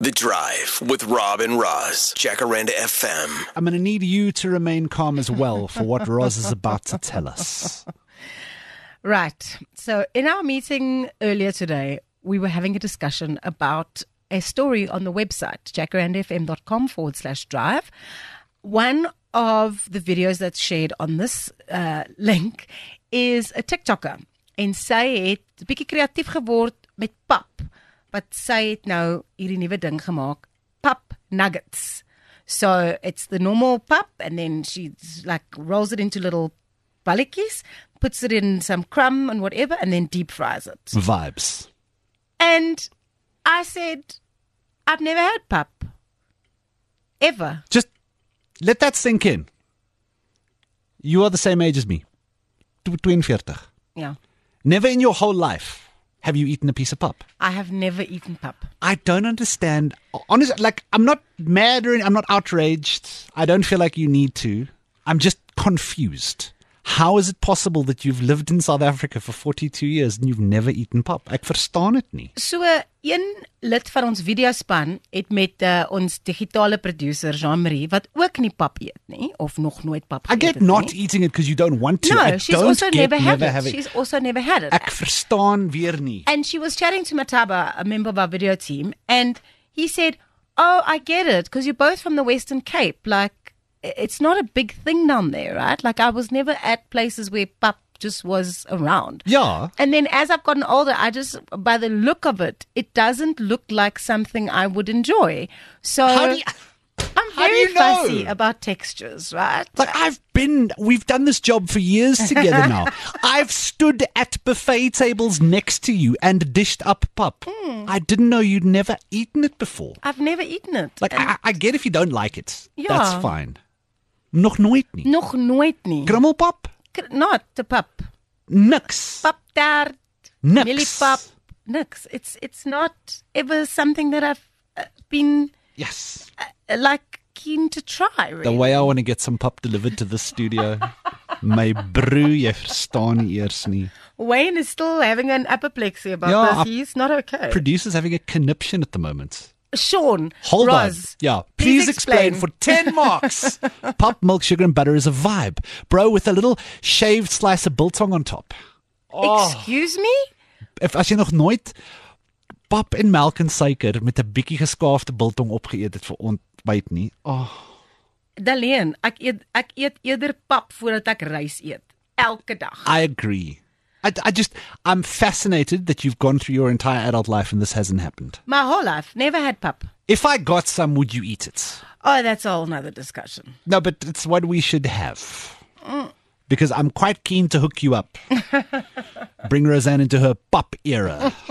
The Drive with Rob and Roz, Jacaranda FM. I'm going to need you to remain calm as well for what Roz is about to tell us. Right. So in our meeting earlier today, we were having a discussion about a story on the website, jacarandafm.com/drive. One of the videos that's shared on this link is a TikToker. En sy het 'n bietjie kreatief geword met pap. But sy het nou hierdie nuwe ding gemaak, pap nuggets. So it's the normal pap, and then she like rolls it into little balletjes, puts it in some crumb and whatever, and then deep fries it. Vibes. And I said, I've never had pap. Ever. Just let that sink in. You are the same age as me. 42. Yeah. Never in your whole life have you eaten a piece of pap? I have never eaten pap. I don't understand. Honestly, like, I'm not mad or I'm not outraged. I don't feel like you need to. I'm just confused. How is it possible that you've lived in South Africa for 42 years and you've never eaten pap? Ek verstaan dit nie. So, een lid van ons videospan het met ons digitale producer Jean-Marie, wat ook nie pap eet nie, of nog nooit pap I geëet get het not nie. eating it because you don't want to. No, I she's don't also get never had have it. She's also never had it. Ek verstaan weer nie. And she was chatting to Mataba, a member of our video team, and he said, oh, I get it, because you're both from the Western Cape. Like, it's not a big thing down there, right? Like, I was never at places where pap just was around. Yeah. And then as I've gotten older, I just, by the look of it, it doesn't look like something I would enjoy. So I'm how do very you know? fussy about textures, right? Like, we've done this job for years together now. I've stood at buffet tables next to you and dished up pap. I didn't know you'd never eaten it before. I've never eaten it. Like, I get if you don't like it. Yeah. That's fine. Nog nooit nie. Nog nooit nie. Krummelpap? Not the pap. Niks. Paptaart. Niks. Millipap. Nix. It's not ever something that I've been Yes. like keen to try, really. The way I want to get some pap delivered to the studio. My broer, jy verstaan nie eers nie. Wayne is still having an apoplexy about Yeah, this. He's not okay. Producer's having a conniption at the moment. Sean, Hold Roz, on. Yeah. Please explain for 10 marks. Pap, milk, sugar, and butter is a vibe. Bro, with a little shaved slice of biltong on top. Excuse me? As jy nog nooit pap en melk en suiker met 'n bietjie geskaafde biltong opgeëet het vir ontbyt nie. Daleen, ek eet eerder pap voordat ek rys eet. Elke dag. I agree. I'm fascinated that you've gone through your entire adult life and this hasn't happened. My whole life, never had pap. If I got some, would you eat it? Oh, that's a whole nother discussion. No, but it's what we should have. Because I'm quite keen to hook you up. Bring Roseanne into her pop era.